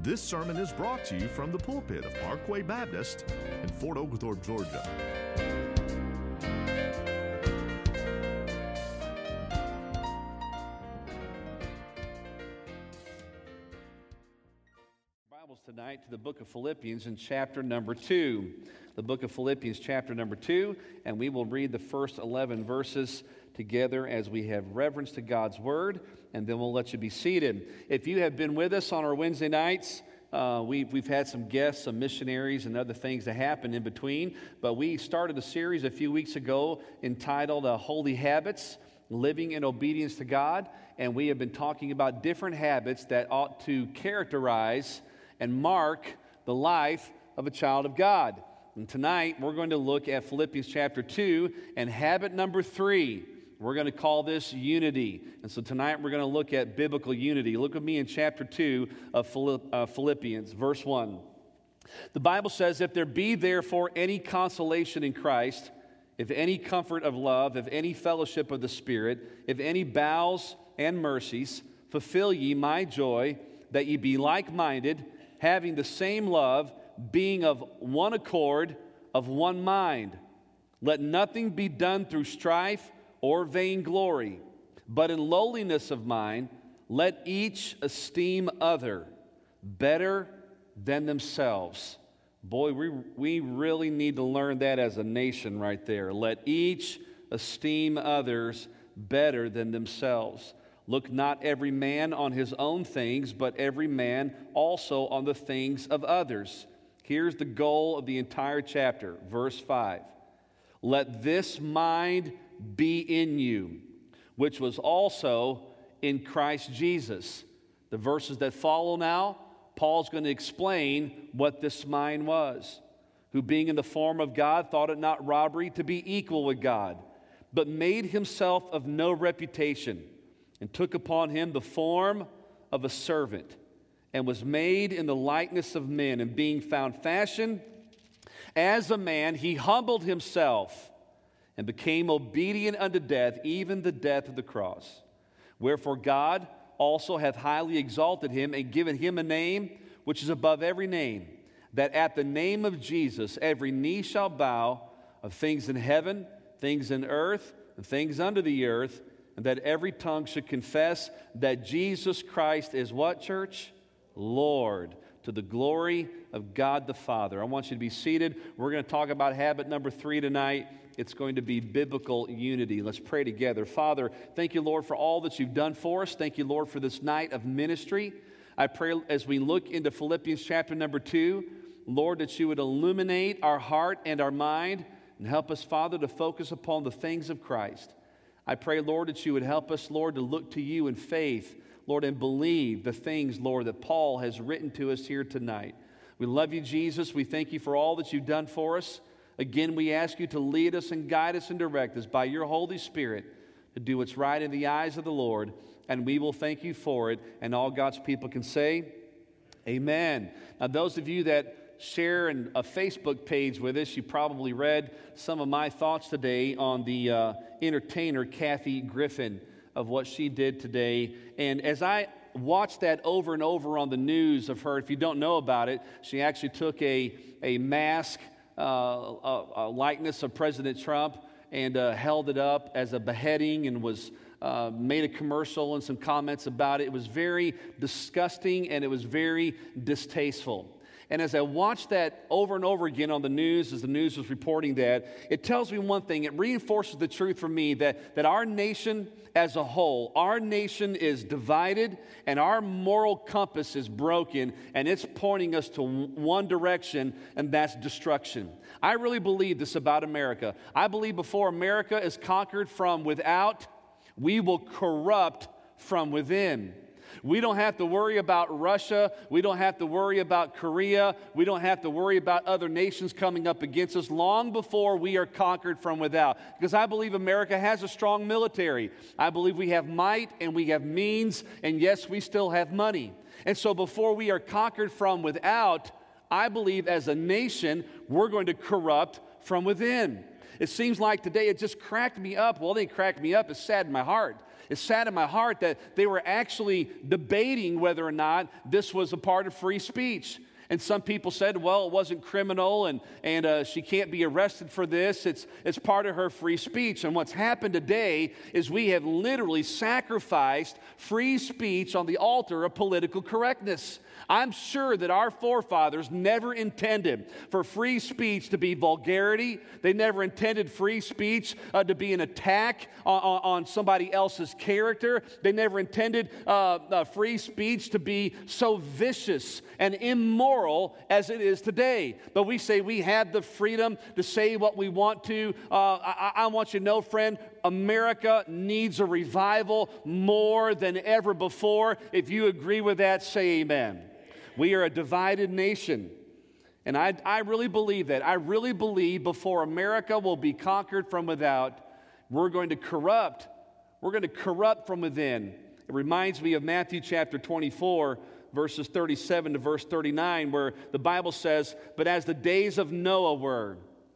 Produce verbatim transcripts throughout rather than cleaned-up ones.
This sermon is brought to you from the pulpit of Parkway Baptist in Fort Oglethorpe, Georgia. Bibles tonight to the book of Philippians in chapter number two. The book of Philippians chapter number two, and we will read the first eleven verses together as we have reverence to God's Word, and then we'll let you be seated. If you have been with us on our Wednesday nights, uh, we've, we've had some guests, some missionaries, and other things that happen in between, but we started a series a few weeks ago entitled uh, Holy Habits, Living in Obedience to God, and we have been talking about different habits that ought to characterize and mark the life of a child of God. And tonight, we're going to look at Philippians chapter two and habit number three. We're going to call this unity. And so tonight we're going to look at biblical unity. Look with me in chapter two of Philippians, verse one. The Bible says, "If there be therefore any consolation in Christ, if any comfort of love, if any fellowship of the Spirit, if any bowels and mercies, fulfill ye my joy, that ye be like-minded, having the same love, being of one accord, of one mind. Let nothing be done through strife or vainglory, but in lowliness of mind, let each esteem other better than themselves." Boy, we, we really need to learn that as a nation right there. Let each esteem others better than themselves. Look not every man on his own things, but every man also on the things of others. Here's the goal of the entire chapter, verse five. Let this mind be in you, which was also in Christ Jesus. The verses that follow now, Paul's going to explain what this mind was. Who being in the form of God thought it not robbery to be equal with God, but made himself of no reputation, and took upon him the form of a servant, and was made in the likeness of men, and being found fashioned as a man, he humbled himself, and became obedient unto death, even the death of the cross. Wherefore God also hath highly exalted him, and given him a name which is above every name, that at the name of Jesus every knee shall bow, of things in heaven, things in earth, and things under the earth, and that every tongue should confess that Jesus Christ is what, church? Lord, to the glory of God the Father. I want you to be seated. We're going to talk about habit number three tonight. It's going to be biblical unity. Let's pray together. Father, thank you, Lord, for all that you've done for us. Thank you, Lord, for this night of ministry. I pray as we look into Philippians chapter number two, Lord, that you would illuminate our heart and our mind and help us, Father, to focus upon the things of Christ. I pray, Lord, that you would help us, Lord, to look to you in faith, Lord, and believe the things, Lord, that Paul has written to us here tonight. We love you, Jesus. We thank you for all that you've done for us. Again, we ask you to lead us and guide us and direct us by your Holy Spirit to do what's right in the eyes of the Lord, and we will thank you for it. And all God's people can say, amen. Now, those of you that share an, a Facebook page with us, you probably read some of my thoughts today on the uh, entertainer Kathy Griffin, of what she did today. And as I watched that over and over on the news of her, if you don't know about it, she actually took a, a mask, uh, a, a likeness of President Trump, and uh, held it up as a beheading, and was uh, made a commercial and some comments about it. It was very disgusting, and it was very distasteful. And as I watched that over and over again on the news, as the news was reporting that, it tells me one thing. It reinforces the truth for me that, that our nation as a whole, our nation is divided, and our moral compass is broken, and it's pointing us to one direction, and that's destruction. I really believe this about America. I believe before America is conquered from without, we will corrupt from within. We don't have to worry about Russia. We don't have to worry about Korea. We don't have to worry about other nations coming up against us long before we are conquered from without. Because I believe America has a strong military. I believe we have might and we have means, and yes, we still have money. And so before we are conquered from without, I believe as a nation, we're going to corrupt from within. It seems like today it just cracked me up. Well, it didn't crack me up. It saddened my heart. It saddened my heart that they were actually debating whether or not this was a part of free speech. And some people said, well, it wasn't criminal and, and uh, she can't be arrested for this. It's, it's part of her free speech. And what's happened today is we have literally sacrificed free speech on the altar of political correctness. I'm sure that our forefathers never intended for free speech to be vulgarity. They never intended free speech uh, to be an attack on, on, on somebody else's character. They never intended uh, uh, free speech to be so vicious and immoral as it is today. But we say we have the freedom to say what we want to. Uh, I, I want you to know, friend, America needs a revival more than ever before. If you agree with that, say amen. We are a divided nation, and I, I really believe that. I really believe before America will be conquered from without, we're going to corrupt. We're going to corrupt from within. It reminds me of Matthew chapter twenty-four, verses thirty-seven to verse thirty-nine, where the Bible says, "But as the days of Noah were."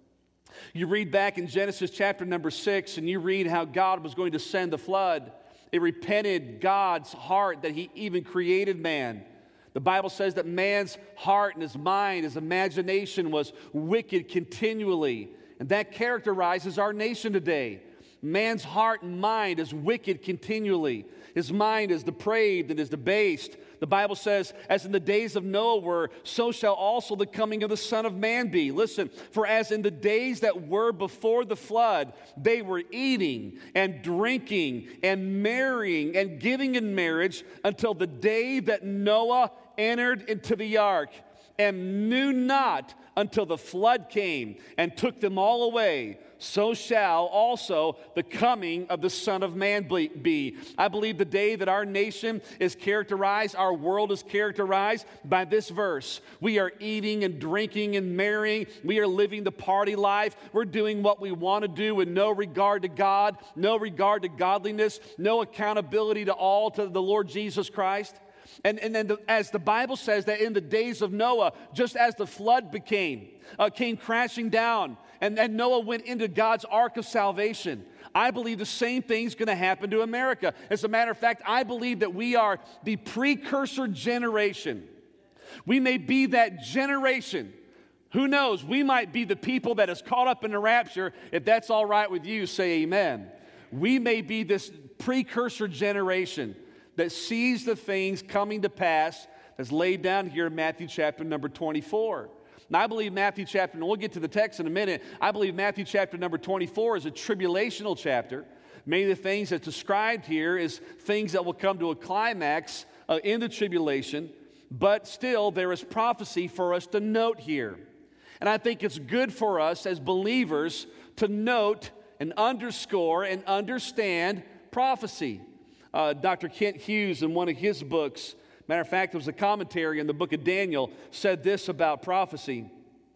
You read back in Genesis chapter number six, and you read how God was going to send the flood. It repented God's heart that He even created man. The Bible says that man's heart and his mind, his imagination was wicked continually. And that characterizes our nation today. Man's heart and mind is wicked continually. His mind is depraved and is debased. The Bible says, as in the days of Noah were, so shall also the coming of the Son of Man be. Listen, for as in the days that were before the flood, they were eating and drinking and marrying and giving in marriage until the day that Noah entered into the ark, and knew not until the flood came and took them all away. So shall also the coming of the Son of Man be. I believe the day that our nation is characterized, our world is characterized by this verse. We are eating and drinking and marrying. We are living the party life. We're doing what we want to do with no regard to God, no regard to godliness, no accountability to all to the Lord Jesus Christ. And, and then the, as the Bible says that in the days of Noah, just as the flood became, uh, came crashing down, and, and Noah went into God's ark of salvation, I believe the same thing's going to happen to America. As a matter of fact, I believe that we are the precursor generation. We may be that generation. Who knows? We might be the people that is caught up in the rapture. If that's all right with you, say amen. We may be this precursor generation that sees the things coming to pass that's laid down here in Matthew chapter number twenty-four. And I believe Matthew chapter, and we'll get to the text in a minute, I believe Matthew chapter number twenty-four is a tribulational chapter. Many of the things that's described here is things that will come to a climax uh, in the tribulation, but still there is prophecy for us to note here. And I think it's good for us as believers to note and underscore and understand prophecy. Uh, Doctor Kent Hughes, in one of his books, matter of fact, it was a commentary in the book of Daniel, said this about prophecy.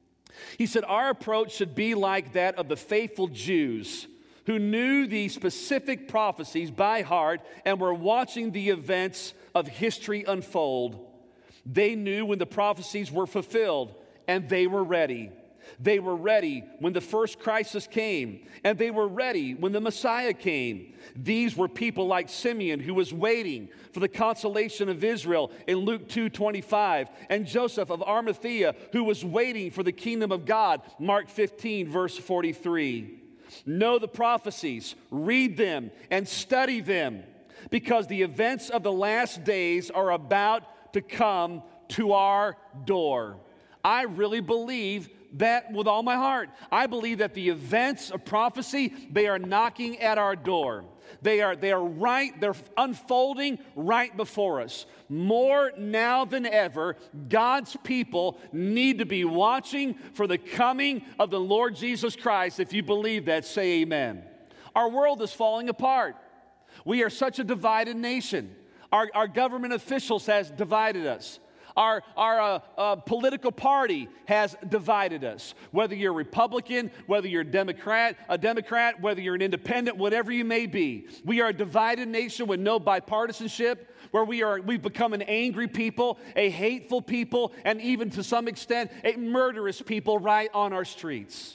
He said, our approach should be like that of the faithful Jews who knew the specific prophecies by heart and were watching the events of history unfold. They knew when the prophecies were fulfilled, and they were ready. They were ready when the first crisis came, and they were ready when the Messiah came. These were people like Simeon, who was waiting for the consolation of Israel in Luke two twenty-five, and Joseph of Arimathea, who was waiting for the kingdom of God, Mark fifteen, verse forty-three. Know the prophecies, read them, and study them, because the events of the last days are about to come to our door. I really believe that with all my heart. I believe that the events of prophecy, they are knocking at our door. They are, they are right, they're unfolding right before us. More now than ever, God's people need to be watching for the coming of the Lord Jesus Christ. If you believe that, say amen. Our world is falling apart. We are such a divided nation. Our, our government officials has divided us. Our, our uh, uh, political party has divided us. Whether you're Republican, whether you're Democrat, a Democrat, whether you're an independent, whatever you may be. We are a divided nation with no bipartisanship, where we are, we've become an angry people, a hateful people, and even to some extent, a murderous people right on our streets.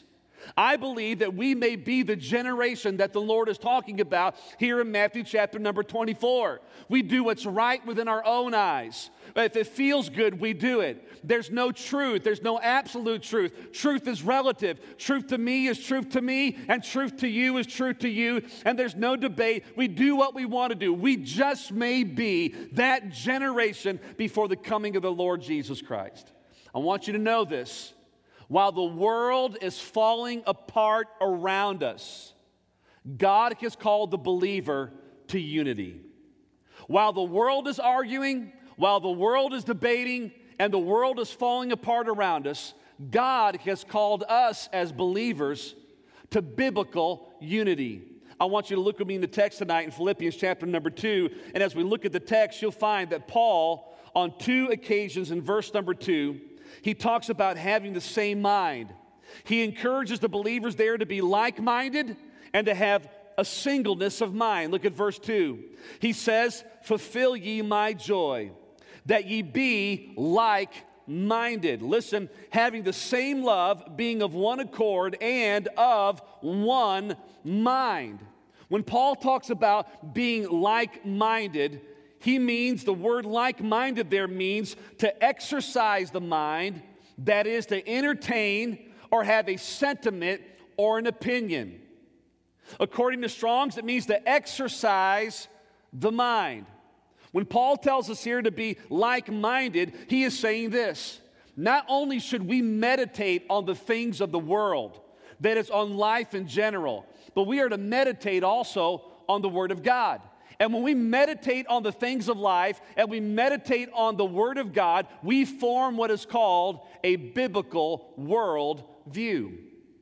I believe that we may be the generation that the Lord is talking about here in Matthew chapter number twenty-four. We do what's right within our own eyes. If it feels good, we do it. There's no truth. There's no absolute truth. Truth is relative. Truth to me is truth to me, and truth to you is truth to you, and there's no debate. We do what we want to do. We just may be that generation before the coming of the Lord Jesus Christ. I want you to know this. While the world is falling apart around us, God has called the believer to unity. While the world is arguing, while the world is debating, and the world is falling apart around us, God has called us as believers to biblical unity. I want you to look with me in the text tonight in Philippians chapter number two, and as we look at the text, you'll find that Paul, on two occasions in verse number two, he talks about having the same mind. He encourages the believers there to be like-minded and to have a singleness of mind. Look at verse two. He says, "Fulfill ye my joy, that ye be like-minded." Listen, having the same love, being of one accord and of one mind. When Paul talks about being like-minded, he means, the word like-minded there means to exercise the mind, that is, to entertain or have a sentiment or an opinion. According to Strong's, it means to exercise the mind. When Paul tells us here to be like-minded, he is saying this: not only should we meditate on the things of the world, that is, on life in general, but we are to meditate also on the Word of God. And when we meditate on the things of life and we meditate on the Word of God, we form what is called a biblical world view.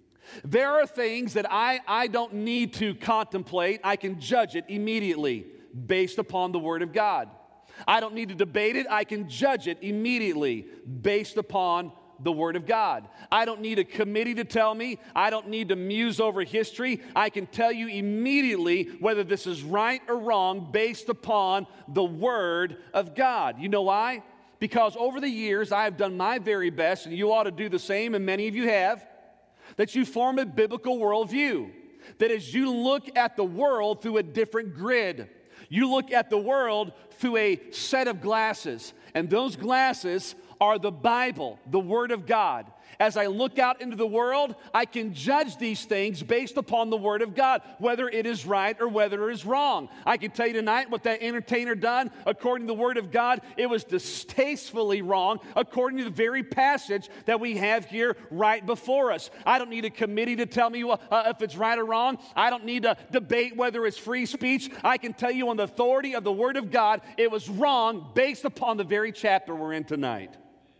There are things that I, I don't need to contemplate. I can judge it immediately based upon the Word of God. I don't need to debate it. I can judge it immediately based upon the Word of God. I don't need a committee to tell me. I don't need to muse over history. I can tell you immediately whether this is right or wrong based upon the Word of God. You know why? Because over the years I have done my very best, and you ought to do the same, and many of you have, that you form a biblical worldview. That as you look at the world through a different grid, you look at the world through a set of glasses, and those glasses are the Bible, the Word of God. As I look out into the world, I can judge these things based upon the Word of God, whether it is right or whether it is wrong. I can tell you tonight what that entertainer done, according to the Word of God, it was distastefully wrong, according to the very passage that we have here right before us. I don't need a committee to tell me uh, if it's right or wrong. I don't need to debate whether it's free speech. I can tell you on the authority of the Word of God, it was wrong based upon the very chapter we're in tonight.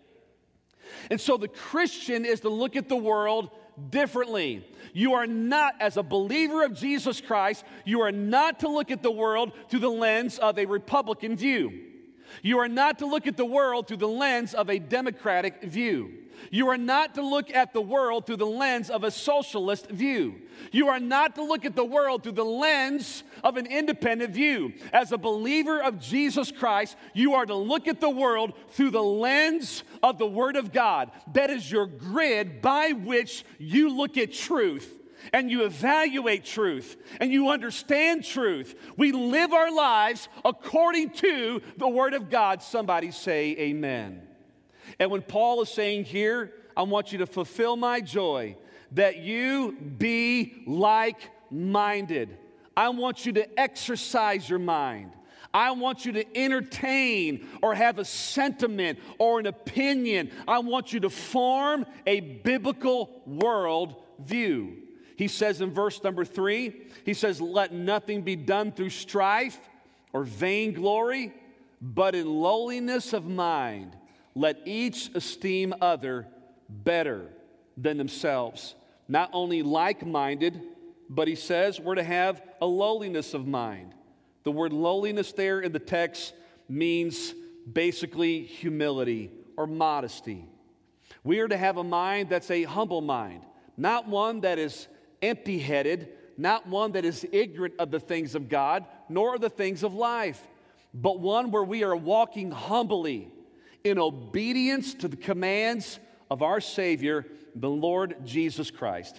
And so the Christian is to look at the world differently. You are not, as a believer of Jesus Christ, you are not to look at the world through the lens of a Republican view. You are not to look at the world through the lens of a Democratic view. You are not to look at the world through the lens of a socialist view. You are not to look at the world through the lens of an independent view. As a believer of Jesus Christ, you are to look at the world through the lens of the Word of God. That is your grid by which you look at truth and you evaluate truth and you understand truth. We live our lives according to the Word of God. Somebody say amen. And when Paul is saying here, I want you to fulfill my joy, that you be like-minded. I want you to exercise your mind. I want you to entertain or have a sentiment or an opinion. I want you to form a biblical world view. He says in verse number three, he says, let nothing be done through strife or vainglory, but in lowliness of mind. Let each esteem other better than themselves. Not only like-minded, but he says we're to have a lowliness of mind. The word lowliness there in the text means basically humility or modesty. We are to have a mind that's a humble mind, not one that is empty-headed, not one that is ignorant of the things of God, nor of the things of life, but one where we are walking humbly in obedience to the commands of our Savior, the Lord Jesus Christ.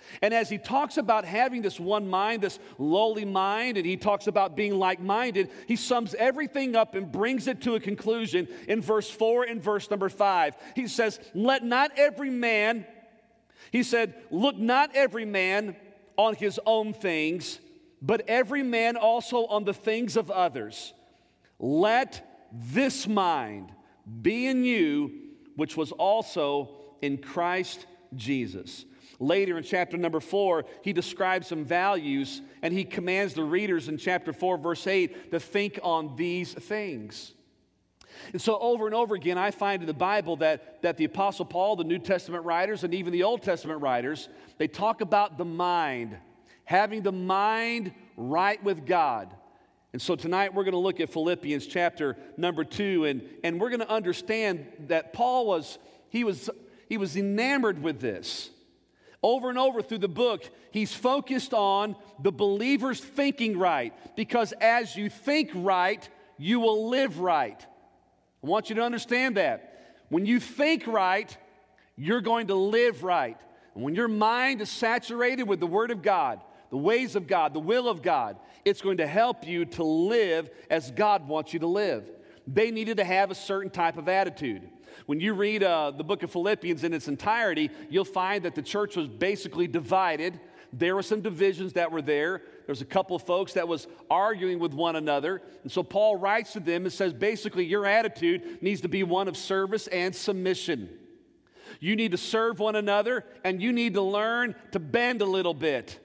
And as he talks about having this one mind, this lowly mind, and he talks about being like-minded, he sums everything up and brings it to a conclusion in verse four and verse number five. He says, let not every man, he said, look not every man on his own things, but every man also on the things of others. Let this mind be in you, which was also in Christ Jesus. Later in chapter number four, he describes some values, and he commands the readers in chapter four, verse eight, to think on these things. And so over and over again, I find in the Bible that, that the Apostle Paul, the New Testament writers, and even the Old Testament writers, they talk about the mind, having the mind right with God. And so tonight we're going to look at Philippians chapter number two, and, and we're going to understand that Paul was, he was, he was enamored with this. Over and over through the book, he's focused on the believer's thinking right, because as you think right, you will live right. I want you to understand that. When you think right, you're going to live right. And when your mind is saturated with the Word of God, the ways of God, the will of God, it's going to help you to live as God wants you to live. They needed to have a certain type of attitude. When you read uh, the book of Philippians in its entirety, you'll find that the church was basically divided. There were some divisions that were there. There's a couple of folks that was arguing with one another. And so Paul writes to them and says, basically, your attitude needs to be one of service and submission. You need to serve one another, and you need to learn to bend a little bit.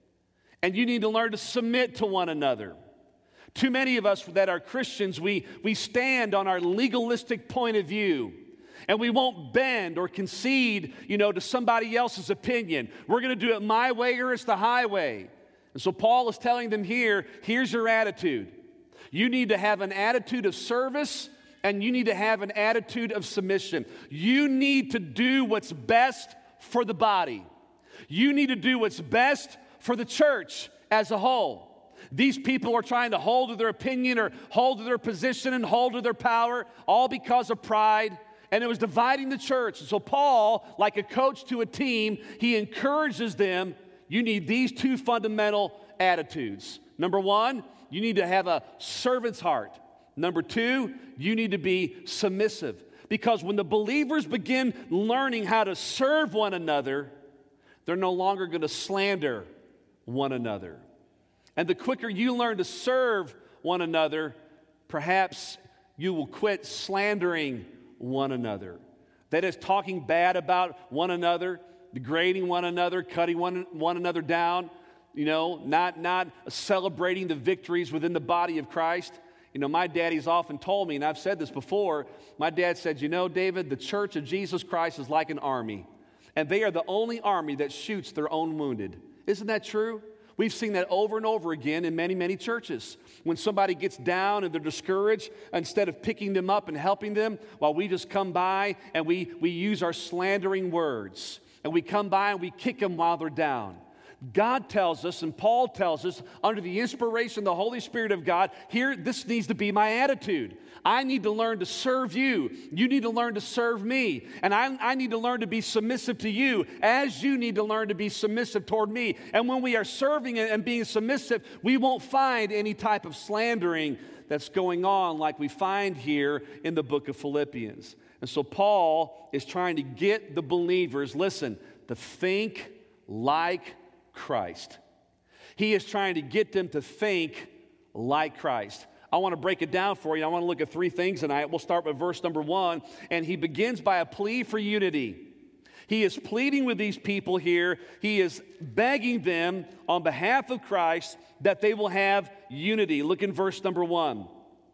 And you need to learn to submit to one another. Too many of us that are Christians, we, we stand on our legalistic point of view. And we won't bend or concede, you know, to somebody else's opinion. We're going to do it my way or it's the highway. And so Paul is telling them here, here's your attitude. You need to have an attitude of service, and you need to have an attitude of submission. You need to do what's best for the body. You need to do what's best for the church as a whole. These people are trying to hold to their opinion or hold to their position and hold to their power, all because of pride. And it was dividing the church. And so Paul, like a coach to a team, he encourages them, you need these two fundamental attitudes. Number one, you need to have a servant's heart. Number two, you need to be submissive. Because when the believers begin learning how to serve one another, they're no longer going to slander one another. And the quicker you learn to serve one another, perhaps you will quit slandering one another. That is, talking bad about one another, degrading one another, cutting one, one another down, you know, not, not celebrating the victories within the body of Christ. You know, my daddy's often told me, and I've said this before, my dad said, you know, David, the church of Jesus Christ is like an army, and they are the only army that shoots their own wounded. Isn't that true? We've seen that over and over again in many, many churches. When somebody gets down and they're discouraged, instead of picking them up and helping them, while we just come by and we, we use our slandering words, and we come by and we kick them while they're down. God tells us, and Paul tells us, under the inspiration of the Holy Spirit of God, here, this needs to be my attitude. I need to learn to serve you. You need to learn to serve me. And I, I need to learn to be submissive to you as you need to learn to be submissive toward me. And when we are serving and being submissive, we won't find any type of slandering that's going on like we find here in the book of Philippians. And so Paul is trying to get the believers, listen, to think like Christ. He is trying to get them to think like Christ. I want to break it down for you. I want to look at three things tonight. We'll start with verse number one, and he begins by a plea for unity. He is pleading with these people here. He is begging them on behalf of Christ that they will have unity. Look in verse number one.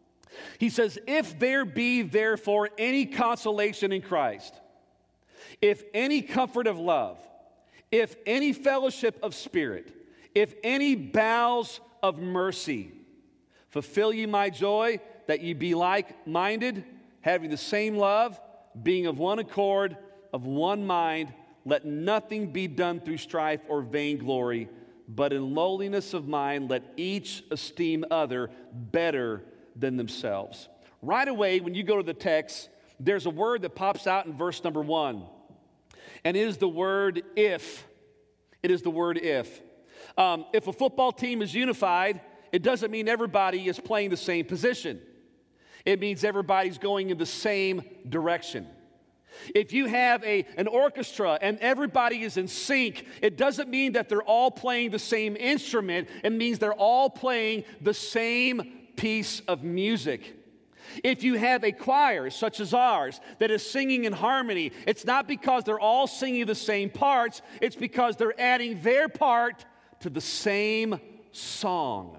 He says, if there be therefore any consolation in Christ, if any comfort of love, if any fellowship of spirit, if any bowels of mercy, fulfill ye my joy, that ye be like-minded, having the same love, being of one accord, of one mind. Let nothing be done through strife or vainglory, but in lowliness of mind let each esteem other better than themselves. Right away, when you go to the text, there's a word that pops out in verse number one, and it is the word if. It is the word if. Um, if a football team is unified, it doesn't mean everybody is playing the same position. It means everybody's going in the same direction. If you have a, an orchestra and everybody is in sync, it doesn't mean that they're all playing the same instrument. It means they're all playing the same piece of music. If you have a choir, such as ours, that is singing in harmony, it's not because they're all singing the same parts, it's because they're adding their part to the same song.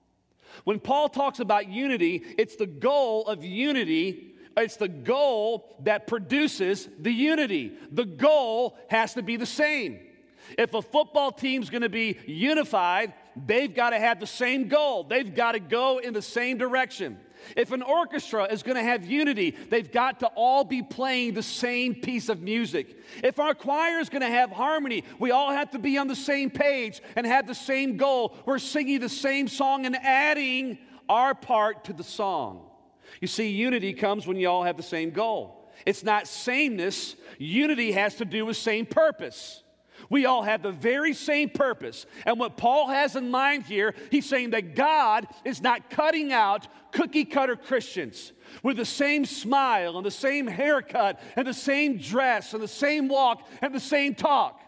When Paul talks about unity, it's the goal of unity. It's the goal that produces the unity. The goal has to be the same. If a football team's going to be unified, they've got to have the same goal. They've got to go in the same direction. If an orchestra is going to have unity, they've got to all be playing the same piece of music. If our choir is going to have harmony, we all have to be on the same page and have the same goal. We're singing the same song and adding our part to the song. You see, unity comes when you all have the same goal. It's not sameness. Unity has to do with same purpose. We all have the very same purpose. And what Paul has in mind here, he's saying that God is not cutting out cookie-cutter Christians with the same smile and the same haircut and the same dress and the same walk and the same talk.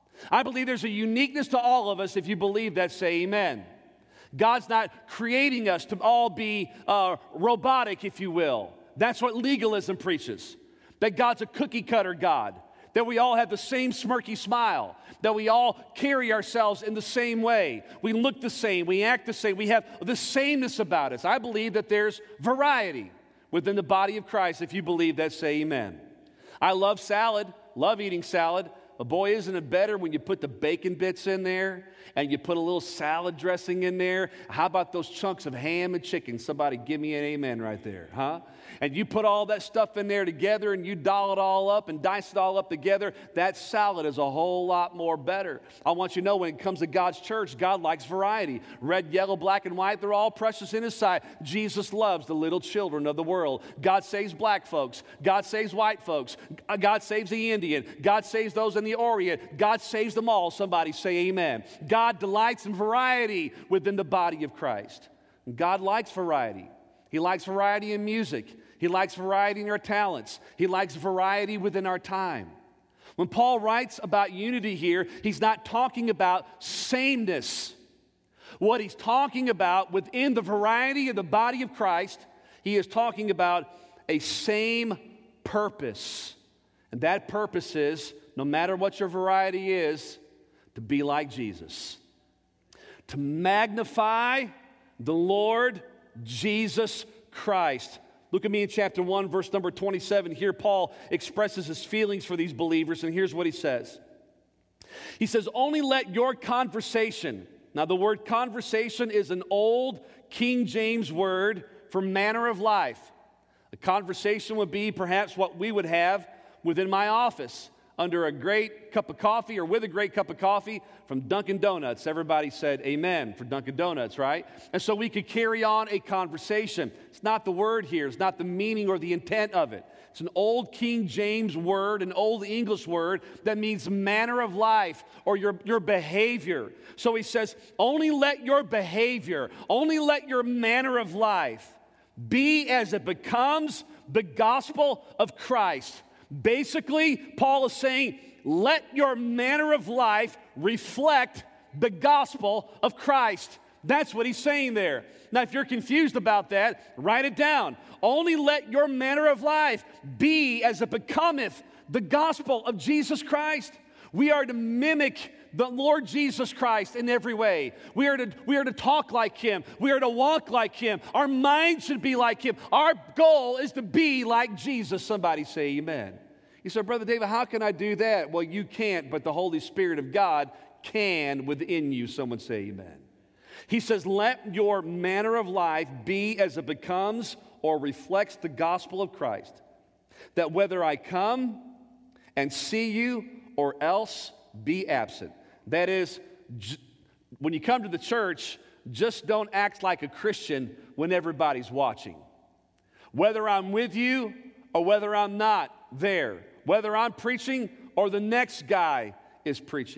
I believe there's a uniqueness to all of us. If you believe that, say amen. God's not creating us to all be uh, robotic, if you will. That's what legalism preaches, that God's a cookie-cutter God. That we all have the same smirky smile, that we all carry ourselves in the same way. We look the same, we act the same, we have the sameness about us. I believe that there's variety within the body of Christ. If you believe that, say amen. I love salad, love eating salad. But boy, isn't it better when you put the bacon bits in there and you put a little salad dressing in there? How about those chunks of ham and chicken? Somebody give me an amen right there, huh? And you put all that stuff in there together and you doll it all up and dice it all up together. That salad is a whole lot more better. I want you to know when it comes to God's church, God likes variety. Red, yellow, black, and white, they're all precious in His sight. Jesus loves the little children of the world. God saves black folks. God saves white folks. God saves the Indian. God saves those in the Orient. God saves them all. Somebody say amen. God delights in variety within the body of Christ. God likes variety. He likes variety in music. He likes variety in our talents. He likes variety within our time. When Paul writes about unity here, he's not talking about sameness. What he's talking about within the variety of the body of Christ, he is talking about a same purpose. And that purpose is, no matter what your variety is, to be like Jesus. To magnify the Lord Jesus Christ. Look at me in chapter one, verse number twenty-seven. Here Paul expresses his feelings for these believers, and here's what he says. He says, only let your conversation. Now the word conversation is an old King James word for manner of life. A conversation would be perhaps what we would have within my office under a great cup of coffee or with a great cup of coffee from Dunkin' Donuts. Everybody said amen for Dunkin' Donuts, right? And so we could carry on a conversation. It's not the word here. It's not the meaning or the intent of it. It's an old King James word, an old English word that means manner of life or your, your behavior. So he says, only let your behavior, only let your manner of life be as it becomes the gospel of Christ. Basically, Paul is saying, let your manner of life reflect the gospel of Christ. That's what he's saying there. Now, if you're confused about that, write it down. Only let your manner of life be as it becometh the gospel of Jesus Christ. We are to mimic the Lord Jesus Christ in every way. We are to, we are to talk like Him. We are to walk like Him. Our mind should be like Him. Our goal is to be like Jesus. Somebody say amen. You say, Brother David, how can I do that? Well, you can't, but the Holy Spirit of God can within you. Someone say amen. He says, let your manner of life be as it becomes or reflects the gospel of Christ, that whether I come and see you or else be absent. That is, j- when you come to the church, just don't act like a Christian when everybody's watching. Whether I'm with you or whether I'm not there, whether I'm preaching or the next guy is preaching.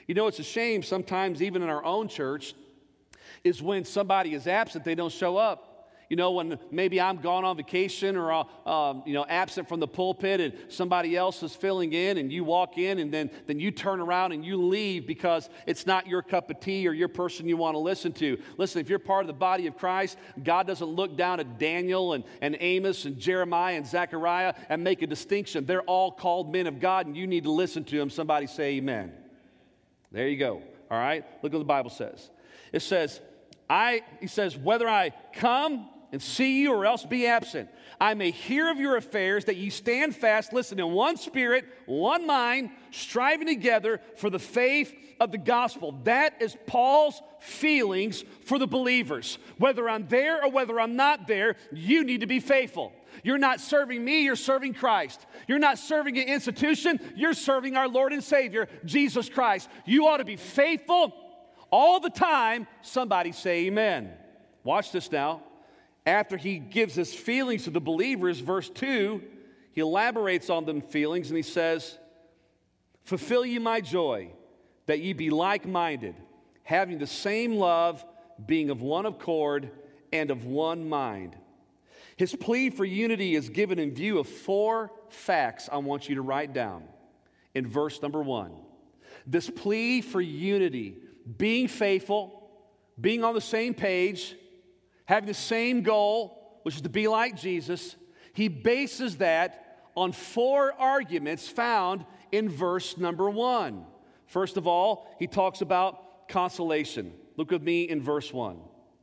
You know, it's a shame sometimes, even in our own church, is when somebody is absent, they don't show up. You know, when maybe I'm gone on vacation or, uh, um, you know, absent from the pulpit and somebody else is filling in and you walk in and then, then you turn around and you leave because it's not your cup of tea or your person you want to listen to. Listen, if you're part of the body of Christ, God doesn't look down at Daniel and, and Amos and Jeremiah and Zechariah and make a distinction. They're all called men of God and you need to listen to them. Somebody say amen. There you go. All right? Look what the Bible says. It says, I, he says, whether I come and see you or else be absent, I may hear of your affairs, that ye stand fast, listen, in one spirit, one mind, striving together for the faith of the gospel. That is Paul's feelings for the believers. Whether I'm there or whether I'm not there, you need to be faithful. You're not serving me, you're serving Christ. You're not serving an institution, you're serving our Lord and Savior, Jesus Christ. You ought to be faithful all the time. Somebody say amen. Watch this now. After he gives his feelings to the believers, verse two, he elaborates on them feelings and he says, fulfill ye my joy, that ye be like-minded, having the same love, being of one accord and of one mind. His plea for unity is given in view of four facts I want you to write down in verse number one. This plea for unity, being faithful, being on the same page, having the same goal, which is to be like Jesus, he bases that on four arguments found in verse number one. First of all, he talks about consolation. Look with me in verse one.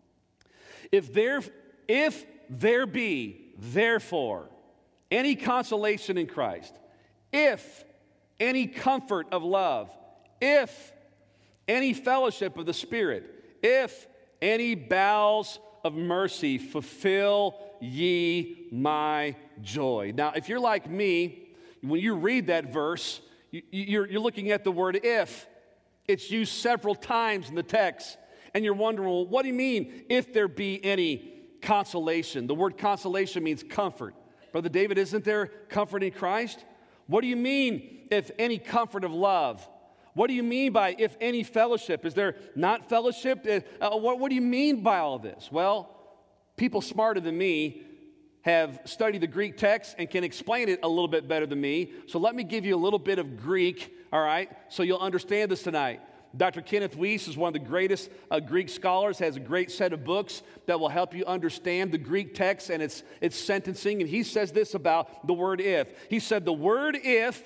If there, if there be, therefore, any consolation in Christ, if any comfort of love, if any fellowship of the Spirit, if any bowels of mercy, fulfill ye my joy. Now, if you're like me, when you read that verse, you, you're, you're looking at the word if. It's used several times in the text, and you're wondering, well, what do you mean, if there be any consolation? The word consolation means comfort. Brother David, isn't there comfort in Christ? What do you mean, if any comfort of love? What do you mean by if any fellowship? Is there not fellowship? Uh, what, what do you mean by all this? Well, people smarter than me have studied the Greek text and can explain it a little bit better than me. So let me give you a little bit of Greek, all right, so you'll understand this tonight. Doctor Kenneth Weiss is one of the greatest uh, Greek scholars, has a great set of books that will help you understand the Greek text and its, its sentencing. And he says this about the word if. He said the word if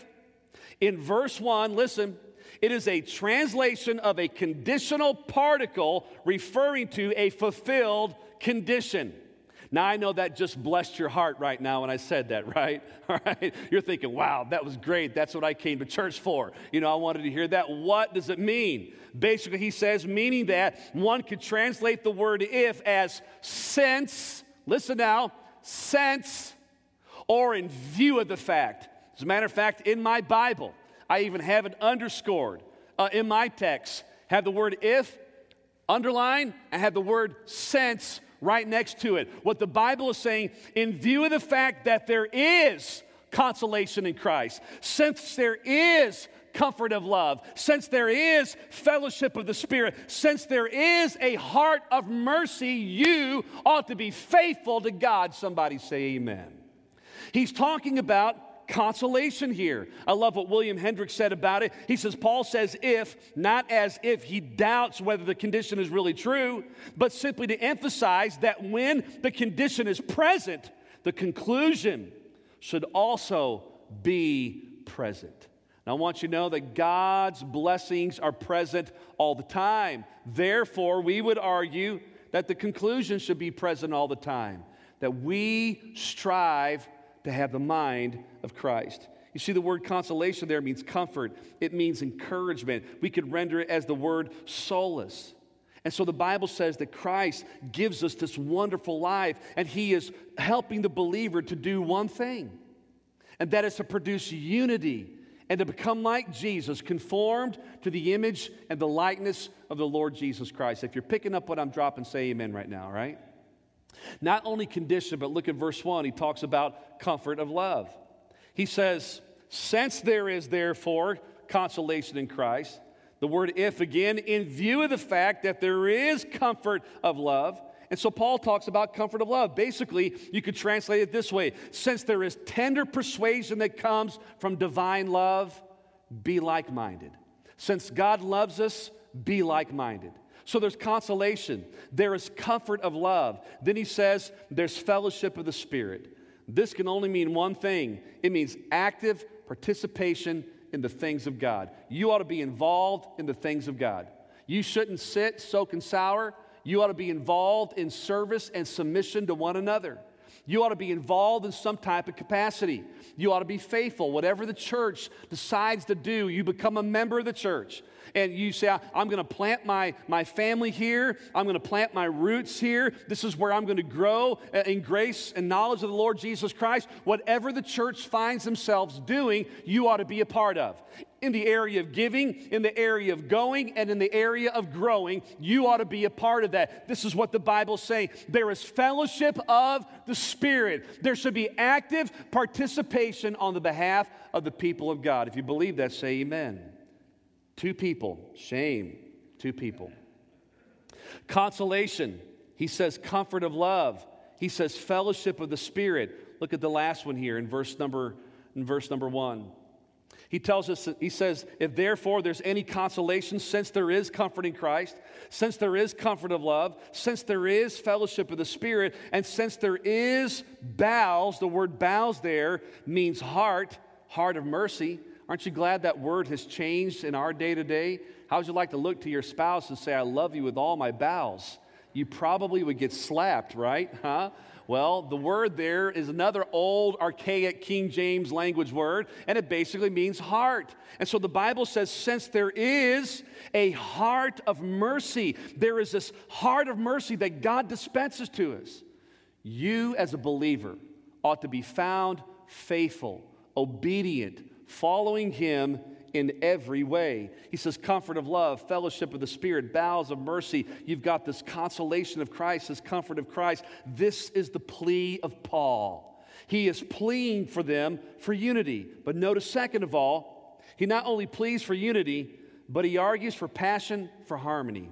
in verse one, listen, it is a translation of a conditional particle referring to a fulfilled condition. Now, I know that just blessed your heart right now when I said that, right? All right. You're thinking, wow, that was great. That's what I came to church for. You know, I wanted to hear that. What does it mean? Basically, he says, meaning that one could translate the word if as since, listen now, since, or in view of the fact. As a matter of fact, in my Bible, I even have it underscored uh, in my text. Have the word if underlined and have the word since right next to it. What the Bible is saying, in view of the fact that there is consolation in Christ, since there is comfort of love, since there is fellowship of the Spirit, since there is a heart of mercy, you ought to be faithful to God. Somebody say amen. He's talking about consolation here. I love what William Hendricks said about it. He says, Paul says if, not as if he doubts whether the condition is really true, but simply to emphasize that when the condition is present, the conclusion should also be present. Now, I want you to know that God's blessings are present all the time. Therefore, we would argue that the conclusion should be present all the time, that we strive to have the mind of Christ. You see, the word consolation there means comfort. It means encouragement. We could render it as the word solace. And so the Bible says that Christ gives us this wonderful life, and He is helping the believer to do one thing, and that is to produce unity and to become like Jesus, conformed to the image and the likeness of the Lord Jesus Christ. If you're picking up what I'm dropping, say amen right now, right? Not only condition, but look at verse one. He talks about comfort of love. He says, since there is therefore consolation in Christ, the The word if again, in view of the fact that there is comfort of love. And so Paul talks about comfort of love. Basically, you could translate it this way. Since there is tender persuasion that comes from divine love, be like-minded. Since God loves us, be like-minded. So there's consolation. There is comfort of love. Then he says there's fellowship of the Spirit. This can only mean one thing. It means active participation in the things of God. You ought to be involved in the things of God. You shouldn't sit, soak, and sour. You ought to be involved in service and submission to one another. You ought to be involved in some type of capacity. You ought to be faithful. Whatever the church decides to do, you become a member of the church. And you say, I'm going to plant my, my family here. I'm going to plant my roots here. This is where I'm going to grow in grace and knowledge of the Lord Jesus Christ. Whatever the church finds themselves doing, you ought to be a part of. In the area of giving, in the area of going, and in the area of growing, you ought to be a part of that. This is what the Bible's saying. There is fellowship of the Spirit. There should be active participation on the behalf of the people of God. If you believe that, say amen. Two people, shame, two people. Consolation, he says comfort of love. He says fellowship of the Spirit. Look at the last one here in verse number, in verse number one. He tells us, he says, if therefore there's any consolation, since there is comfort in Christ, since there is comfort of love, since there is fellowship of the Spirit, and since there is bowels, the word bowels there means heart, heart of mercy. Aren't you glad that word has changed in our day to day? How would you like to look to your spouse and say, I love you with all my bowels? You probably would get slapped, right? Huh? Well, the word there is another old, archaic King James language word, and it basically means heart. And so the Bible says, since there is a heart of mercy, there is this heart of mercy that God dispenses to us. You, as a believer, ought to be found faithful, obedient, following Him in every way. He says comfort of love, fellowship of the Spirit, bowels of mercy. You've got this consolation of Christ, this comfort of Christ. This is the plea of Paul. He is pleading for them for unity. But notice, second of all, he not only pleads for unity, but he argues for passion for harmony.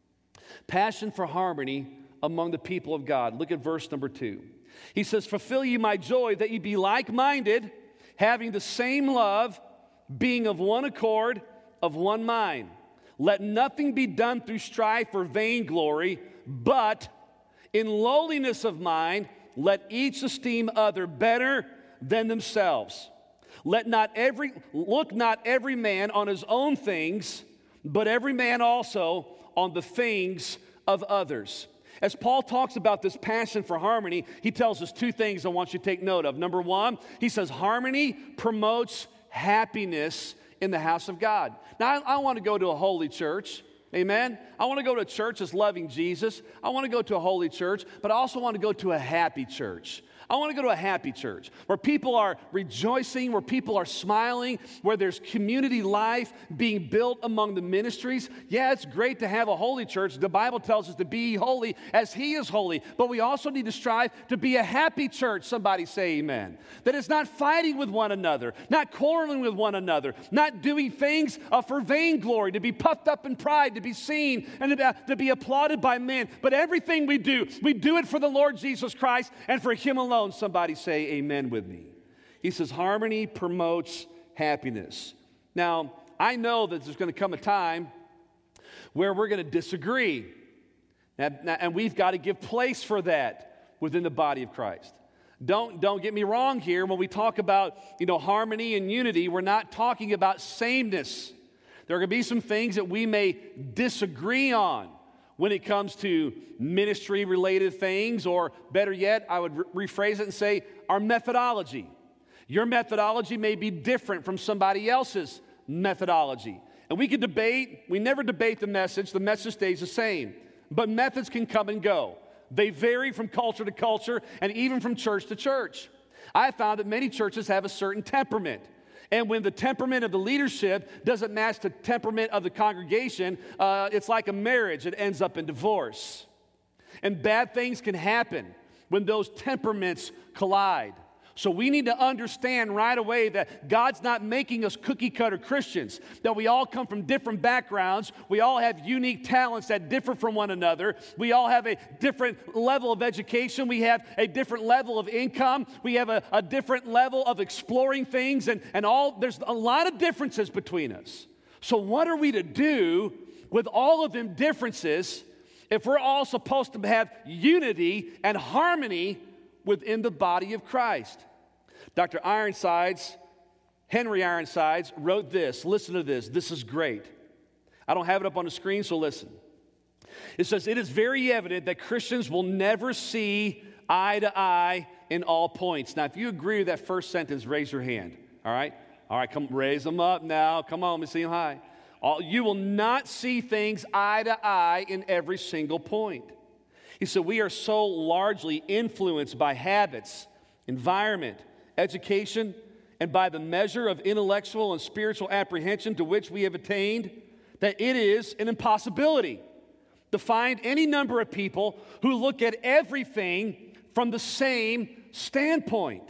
Passion for harmony among the people of God. Look at verse number two. He says, fulfill ye my joy, that ye be like-minded, having the same love, being of one accord, of one mind. Let nothing be done through strife or vainglory, but in lowliness of mind, let each esteem other better than themselves. Let not every look not every man on his own things, but every man also on the things of others. As Paul talks about this passion for harmony, he tells us two things I want you to take note of. Number one, he says harmony promotes happiness in the house of God. Now, I, I want to go to a holy church. Amen? I want to go to a church that's loving Jesus. I want to go to a holy church, but I also want to go to a happy church. I want to go to a happy church where people are rejoicing, where people are smiling, where there's community life being built among the ministries. Yeah, it's great to have a holy church. The Bible tells us to be holy as He is holy. But we also need to strive to be a happy church. Somebody say amen. That is not fighting with one another, not quarreling with one another, not doing things uh, for vainglory, to be puffed up in pride, to be seen and to be, to be applauded by men. But everything we do, we do it for the Lord Jesus Christ and for Him alone. Somebody say amen with me. He says harmony promotes happiness. Now, I know that there's going to come a time where we're going to disagree. Now, now, and we've got to give place for that within the body of Christ. Don't, don't get me wrong here. When we talk about, you know, harmony and unity, we're not talking about sameness. There are going to be some things that we may disagree on when it comes to ministry-related things, or better yet, I would re- rephrase it and say our methodology. Your methodology may be different from somebody else's methodology. And we could debate. We never debate the message. The message stays the same. But methods can come and go. They vary from culture to culture and even from church to church. I found that many churches have a certain temperament. And when the temperament of the leadership doesn't match the temperament of the congregation, uh, it's like a marriage. It ends up in divorce. And bad things can happen when those temperaments collide. So we need to understand right away that God's not making us cookie-cutter Christians, that we all come from different backgrounds. We all have unique talents that differ from one another. We all have a different level of education. We have a different level of income. We have a, a different level of exploring things, and, and all. There's a lot of differences between us. So what are we to do with all of them differences if we're all supposed to have unity and harmony within the body of Christ? Doctor Ironsides, Henry Ironsides, wrote this. Listen to this. This is great. I don't have it up on the screen, so listen. It says, it is very evident that Christians will never see eye to eye in all points. Now, if you agree with that first sentence, raise your hand. All right? All right, come raise them up now. Come on, let me see them high. All, you will not see things eye to eye in every single point. He said, we are so largely influenced by habits, environment, education, and by the measure of intellectual and spiritual apprehension to which we have attained, that it is an impossibility to find any number of people who look at everything from the same standpoint.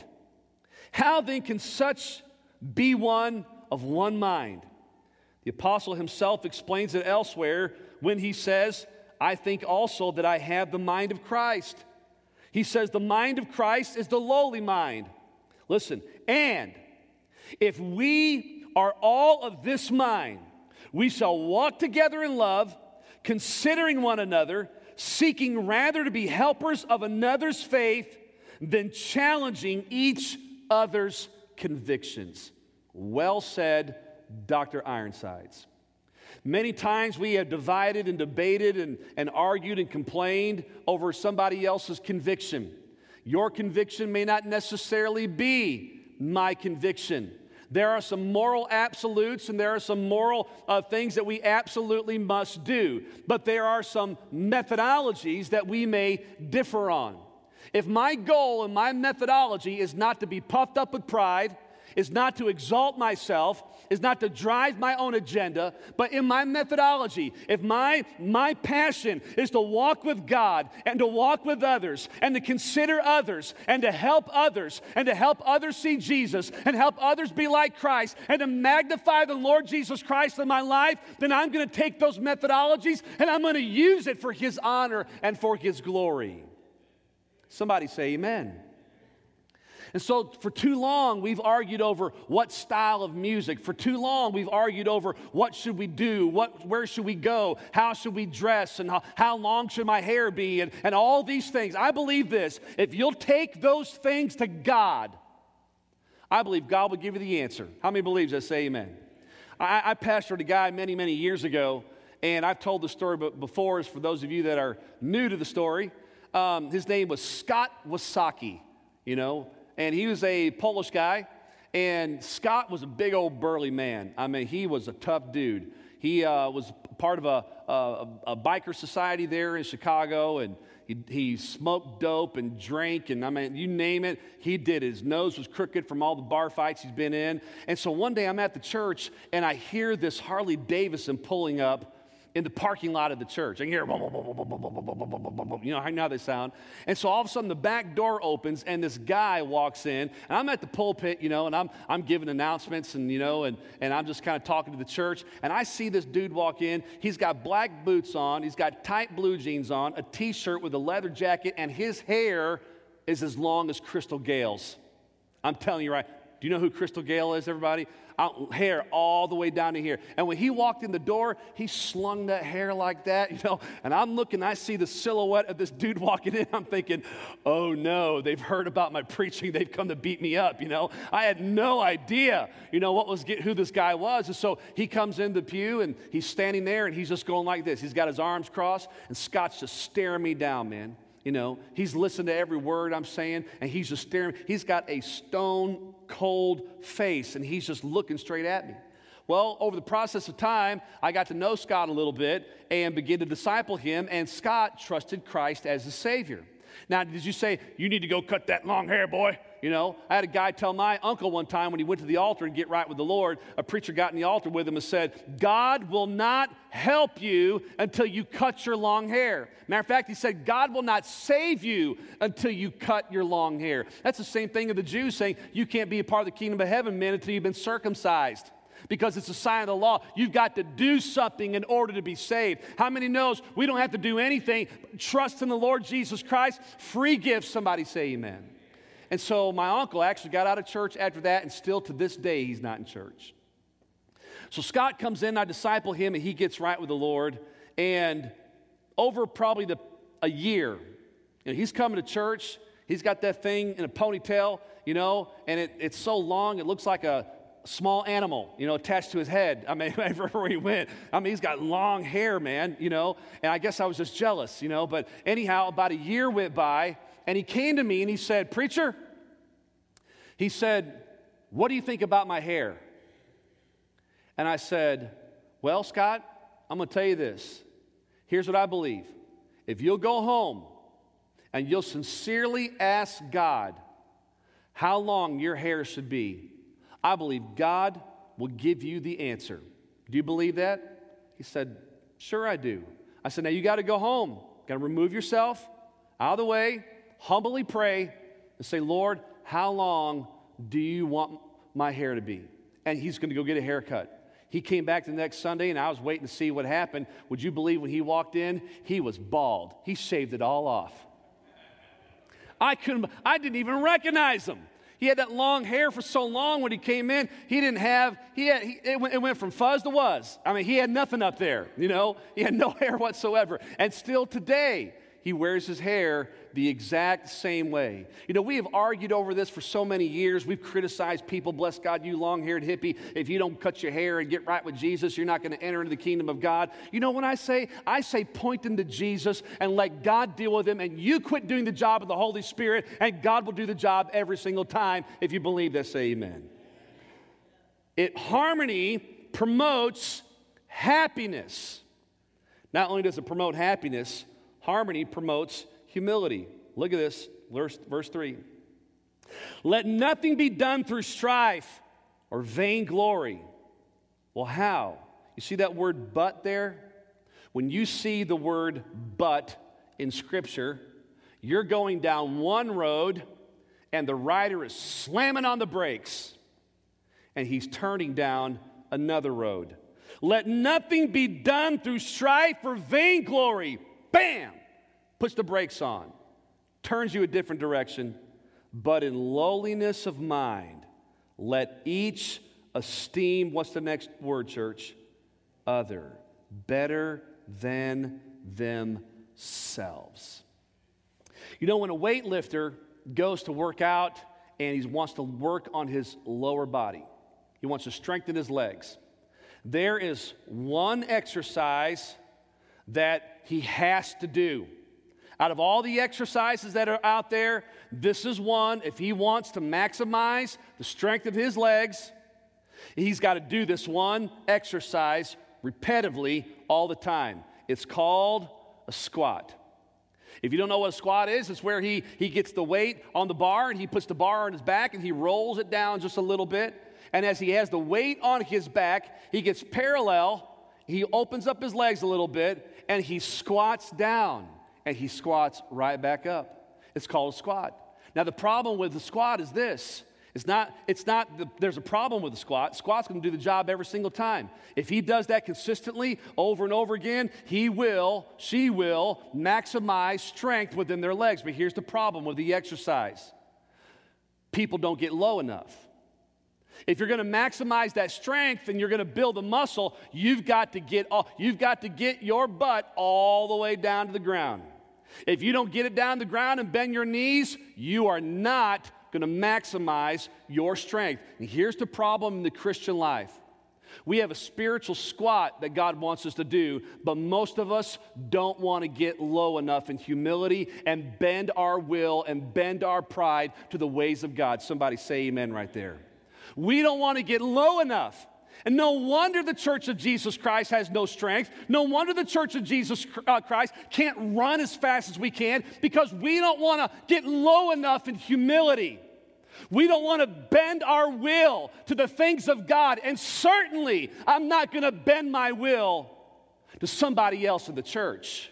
How then can such be one of one mind? The apostle himself explains it elsewhere when he says, I think also that I have the mind of Christ. He says the mind of Christ is the lowly mind. Listen, and if we are all of this mind, we shall walk together in love, considering one another, seeking rather to be helpers of another's faith than challenging each other's convictions. Well said, Doctor Ironsides. Many times we have divided and debated and, and argued and complained over somebody else's conviction. Your conviction may not necessarily be my conviction. There are some moral absolutes and there are some moral uh, things that we absolutely must do. But there are some methodologies that we may differ on. If my goal and my methodology is not to be puffed up with pride, is not to exalt myself, is not to drive my own agenda, but in my methodology, if my, my passion is to walk with God and to walk with others and to consider others and to help others and to help others see Jesus and help others be like Christ and to magnify the Lord Jesus Christ in my life, then I'm going to take those methodologies and I'm going to use it for His honor and for His glory. Somebody say amen. And so for too long, we've argued over what style of music. For too long, we've argued over what should we do, what, where should we go, how should we dress, and how, how long should my hair be, and, and all these things. I believe this. If you'll take those things to God, I believe God will give you the answer. How many believes that? Say amen. I, I pastored a guy many, many years ago, and I've told the story before. As for those of you that are new to the story, um, his name was Scott Wasaki, you know, and he was a Polish guy, and Scott was a big old burly man. I mean, he was a tough dude. He uh, was part of a, a, a biker society there in Chicago, and he, he smoked dope and drank, and I mean, you name it, he did. His nose was crooked from all the bar fights he's been in. And so one day I'm at the church, and I hear this Harley Davidson pulling up in the parking lot of the church. I can hear, you know how they sound. And so all of a sudden the back door opens and this guy walks in, and I'm at the pulpit, you know, and I'm I'm giving announcements and, you know, and, and I'm just kind of talking to the church, and I see this dude walk in. He's got black boots on, he's got tight blue jeans on, a t-shirt with a leather jacket, and his hair is as long as Crystal Gale's. I'm telling you right. Do you know who Crystal Gale is, everybody? Out, hair all the way down to here. And when he walked in the door, he slung that hair like that, you know. And I'm looking, I see the silhouette of this dude walking in. I'm thinking, oh no, they've heard about my preaching. They've come to beat me up, you know. I had no idea, you know, what was who this guy was. And so he comes in the pew and he's standing there and he's just going like this. He's got his arms crossed and Scott's just staring me down, man. You know, he's listening to every word I'm saying, and he's just staring. He's got a stone cold face, and he's just looking straight at me. Well, over the process of time, I got to know Scott a little bit and began to disciple him, and Scott trusted Christ as his Savior. Now, did you say, you need to go cut that long hair, boy? You know, I had a guy tell my uncle one time when he went to the altar and get right with the Lord, a preacher got in the altar with him and said, God will not help you until you cut your long hair. Matter of fact, he said, God will not save you until you cut your long hair. That's the same thing of the Jews saying, you can't be a part of the kingdom of heaven, man, until you've been circumcised. Because it's a sign of the law. You've got to do something in order to be saved. How many knows we don't have to do anything? Trust in the Lord Jesus Christ. Free gift. Somebody say amen. And so my uncle actually got out of church after that, and still to this day he's not in church. So Scott comes in, I disciple him, and he gets right with the Lord. And over probably the, a year, you know, he's coming to church. He's got that thing in a ponytail, you know, and it, it's so long it looks like a small animal, you know, attached to his head. I mean, everywhere he went. I mean, he's got long hair, man, you know, and I guess I was just jealous, you know, but anyhow, about a year went by, and he came to me and he said, preacher, he said, what do you think about my hair? And I said, well, Scott, I'm going to tell you this. Here's what I believe. If you'll go home and you'll sincerely ask God how long your hair should be, I believe God will give you the answer. Do you believe that? He said, sure I do. I said, now you got to go home. Got to remove yourself out of the way, humbly pray, and say, Lord, how long do you want my hair to be? And he's going to go get a haircut. He came back the next Sunday, and I was waiting to see what happened. Would you believe when he walked in, he was bald. He shaved it all off. I couldn't, I didn't even recognize him. He had that long hair for so long. When he came in, he didn't have, he had, he, it, went, it went from fuzz to was. I mean, he had nothing up there, you know. He had no hair whatsoever. And still today, he wears his hair the exact same way. You know, we have argued over this for so many years. We've criticized people, bless God, you long-haired hippie. If you don't cut your hair and get right with Jesus, you're not going to enter into the kingdom of God. You know, when I say, I say point them to Jesus and let God deal with them, and you quit doing the job of the Holy Spirit, and God will do the job every single time. If you believe this, say amen. It harmony promotes happiness. Not only does it promote happiness, harmony promotes humility. Look at this, verse, verse three. Let nothing be done through strife or vainglory. Well, how? You see that word but there? When you see the word but in Scripture, you're going down one road and the rider is slamming on the brakes and he's turning down another road. Let nothing be done through strife or vainglory. Bam! Puts the brakes on, turns you a different direction, but in lowliness of mind, let each esteem, what's the next word, church? Other, better than themselves. You know, when a weightlifter goes to work out and he wants to work on his lower body, he wants to strengthen his legs, there is one exercise that he has to do. Out of all the exercises that are out there, this is one. If he wants to maximize the strength of his legs, he's got to do this one exercise repetitively all the time. It's called a squat. If you don't know what a squat is, it's where he, he gets the weight on the bar and he puts the bar on his back and he rolls it down just a little bit. And as he has the weight on his back, he gets parallel, he opens up his legs a little bit, and he squats down. And he squats right back up. It's called a squat. Now, the problem with the squat is this. It's not, it's not the, there's a problem with the squat. Squat's going to do the job every single time. If he does that consistently over and over again, he will, she will maximize strength within their legs. But here's the problem with the exercise. People don't get low enough. If you're going to maximize that strength and you're going to build a muscle, you've got to get all, you've got to get your butt all the way down to the ground. If you don't get it down to the ground and bend your knees, you are not going to maximize your strength. And here's the problem in the Christian life. We have a spiritual squat that God wants us to do, but most of us don't want to get low enough in humility and bend our will and bend our pride to the ways of God. Somebody say amen right there. We don't want to get low enough. And no wonder the Church of Jesus Christ has no strength. No wonder the Church of Jesus Christ can't run as fast as we can, because we don't want to get low enough in humility. We don't want to bend our will to the things of God. And certainly, I'm not going to bend my will to somebody else in the church.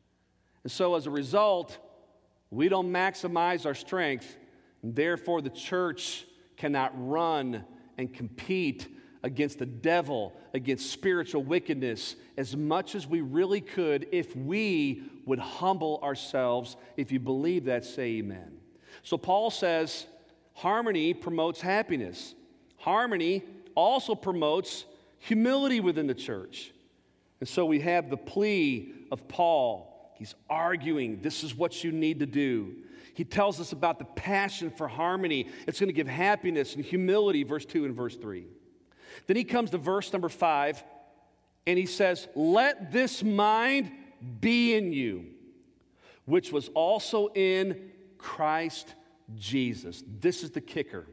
And so as a result, we don't maximize our strength. And therefore, the church cannot run and compete against the devil, against spiritual wickedness, as much as we really could if we would humble ourselves. If you believe that, say amen. So Paul says, harmony promotes happiness. Harmony also promotes humility within the church. And so we have the plea of Paul. He's arguing, this is what you need to do. He tells us about the passion for harmony. It's going to give happiness and humility, verse two and verse three. Then he comes to verse number five, and he says, let this mind be in you, which was also in Christ Jesus. This is the kicker.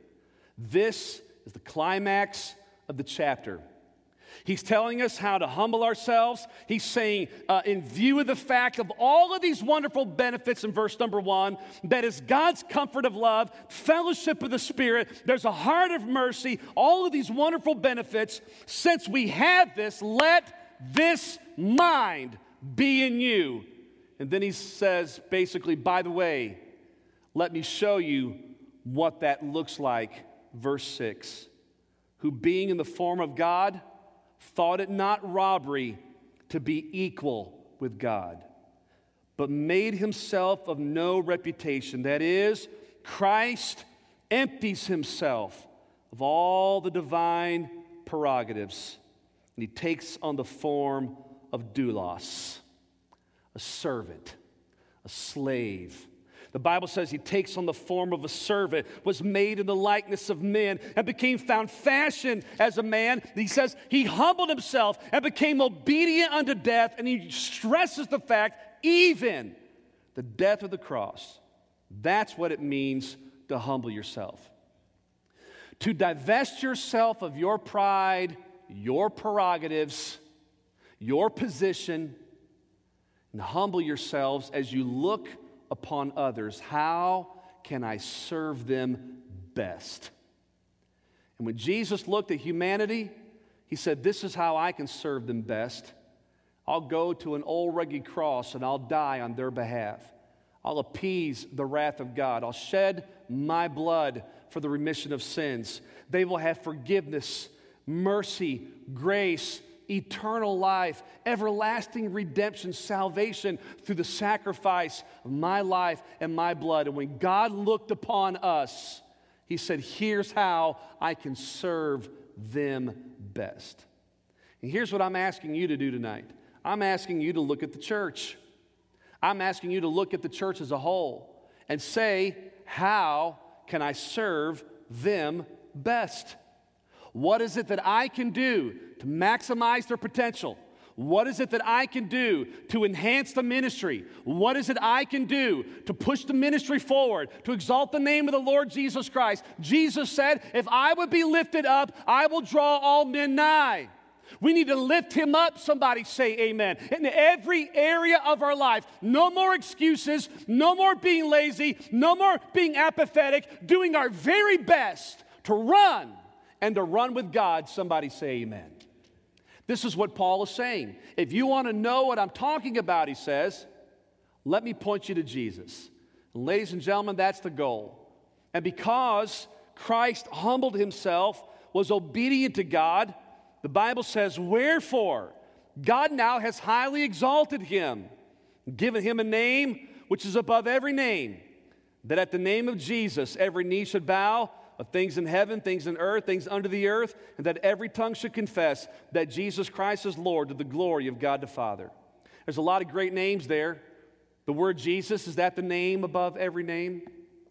This is the climax of the chapter. He's telling us how to humble ourselves. He's saying, uh, in view of the fact of all of these wonderful benefits in verse number one, that is God's comfort of love, fellowship of the Spirit, there's a heart of mercy, all of these wonderful benefits. Since we have this, let this mind be in you. And then he says, basically, by the way, let me show you what that looks like. Verse six, who being in the form of God, thought it not robbery to be equal with God, but made himself of no reputation. That is, Christ empties himself of all the divine prerogatives, and he takes on the form of doulos, a servant, a slave. The Bible says he takes on the form of a servant, was made in the likeness of men, and became found fashioned as a man. He says he humbled himself and became obedient unto death, and he stresses the fact, even the death of the cross. That's what it means to humble yourself. To divest yourself of your pride, your prerogatives, your position, and humble yourselves as you look upon others. How can I serve them best? And when Jesus looked at humanity, he said, this is how I can serve them best. I'll go to an old rugged cross and I'll die on their behalf. I'll appease the wrath of God. I'll shed my blood for the remission of sins. They will have forgiveness, mercy, grace, eternal life, everlasting redemption, salvation through the sacrifice of my life and my blood. And when God looked upon us, he said, here's how I can serve them best. And here's what I'm asking you to do tonight. I'm asking you to look at the church. I'm asking you to look at the church as a whole and say, how can I serve them best? What is it that I can do to maximize their potential? What is it that I can do to enhance the ministry? What is it I can do to push the ministry forward, to exalt the name of the Lord Jesus Christ? Jesus said, if I would be lifted up, I will draw all men nigh. We need to lift him up. Somebody say amen. In every area of our life, no more excuses, no more being lazy, no more being apathetic, doing our very best to run and to run with God. Somebody say amen. This is what Paul is saying. If you want to know what I'm talking about, he says, let me point you to Jesus. And ladies and gentlemen, that's the goal. And because Christ humbled himself, was obedient to God, the Bible says, wherefore, God now has highly exalted him, given him a name which is above every name, that at the name of Jesus every knee should bow, of things in heaven, things in earth, things under the earth, and that every tongue should confess that Jesus Christ is Lord, to the glory of God the Father. There's a lot of great names there. The word Jesus, is that the name above every name?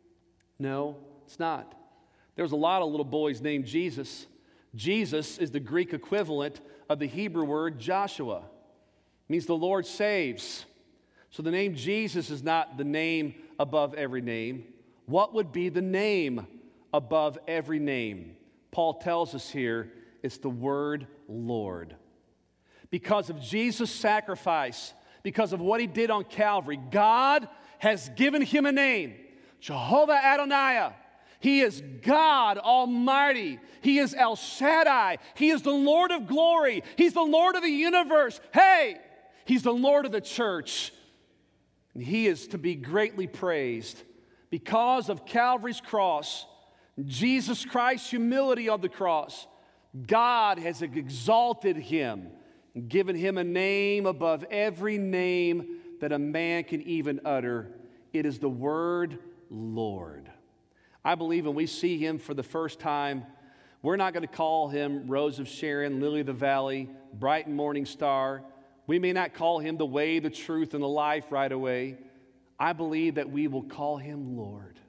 No, it's not. There's a lot of little boys named Jesus. Jesus is the Greek equivalent of the Hebrew word Joshua. It means the Lord saves. So the name Jesus is not the name above every name. What would be the name above every name? Paul tells us here It's the word Lord. Because of Jesus' sacrifice, because of what he did on Calvary, God has given him a name, Jehovah Adonai. He is God Almighty. He is El Shaddai. He is the Lord of glory. He's the Lord of the universe. Hey, he's the Lord of the church. And he is to be greatly praised. Because of Calvary's cross, Jesus Christ's humility on the cross, God has exalted him and given him a name above every name that a man can even utter. It is the word Lord. I believe when we see him for the first time, we're not going to call him Rose of Sharon, Lily of the Valley, Bright and Morning Star. We may not call him the way, the truth, and the life right away. I believe that we will call him Lord.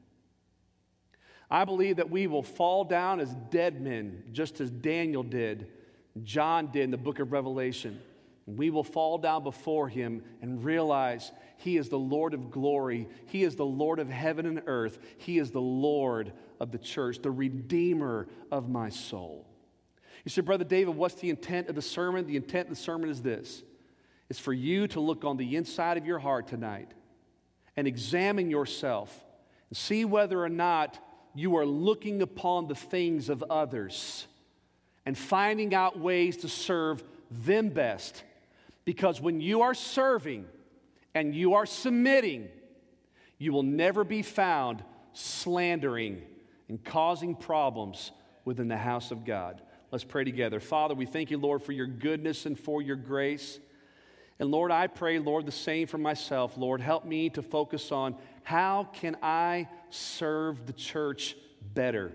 I believe that we will fall down as dead men, just as Daniel did, John did in the book of Revelation. We will fall down before him and realize he is the Lord of glory. He is the Lord of heaven and earth. He is the Lord of the church, the Redeemer of my soul. You say, Brother David, what's the intent of the sermon? The intent of the sermon is this. It's for you to look on the inside of your heart tonight and examine yourself and see whether or not you are looking upon the things of others and finding out ways to serve them best. Because when you are serving and you are submitting, you will never be found slandering and causing problems within the house of God. Let's pray together. Father, we thank you, Lord, for your goodness and for your grace. And Lord, I pray, Lord, the same for myself. Lord, help me to focus on how can I serve the church better?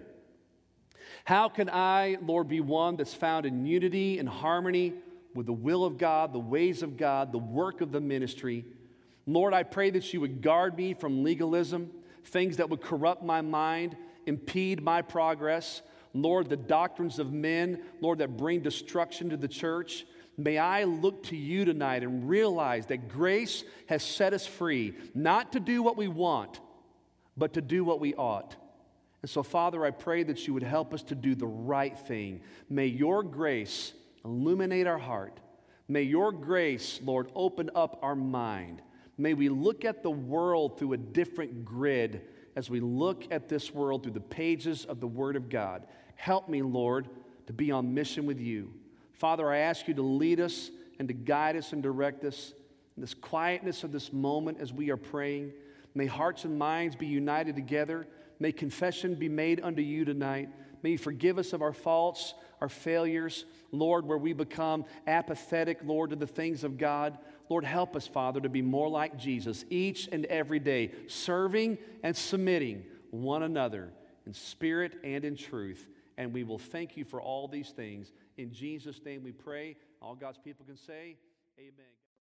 How can I, Lord, be one that's found in unity and harmony with the will of God, the ways of God, the work of the ministry? Lord, I pray that you would guard me from legalism, things that would corrupt my mind, impede my progress. Lord, the doctrines of men, Lord, that bring destruction to the church. May I look to you tonight and realize that grace has set us free, not to do what we want, but to do what we ought. And so, Father, I pray that you would help us to do the right thing. May your grace illuminate our heart. May your grace, Lord, open up our mind. May we look at the world through a different grid as we look at this world through the pages of the Word of God. Help me, Lord, to be on mission with you. Father, I ask you to lead us and to guide us and direct us in this quietness of this moment as we are praying. May hearts and minds be united together. May confession be made unto you tonight. May you forgive us of our faults, our failures, Lord, where we become apathetic, Lord, to the things of God. Lord, help us, Father, to be more like Jesus each and every day, serving and submitting one another in spirit and in truth. And we will thank you for all these things. In Jesus' name we pray. All God's people can say, amen.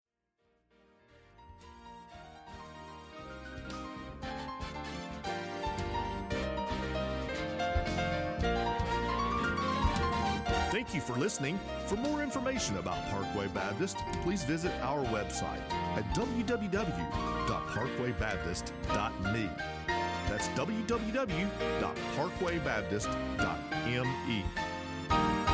Thank you for listening. For more information about Parkway Baptist, please visit our website at w w w dot parkway baptist dot m e. That's w w w dot parkway baptist dot m e.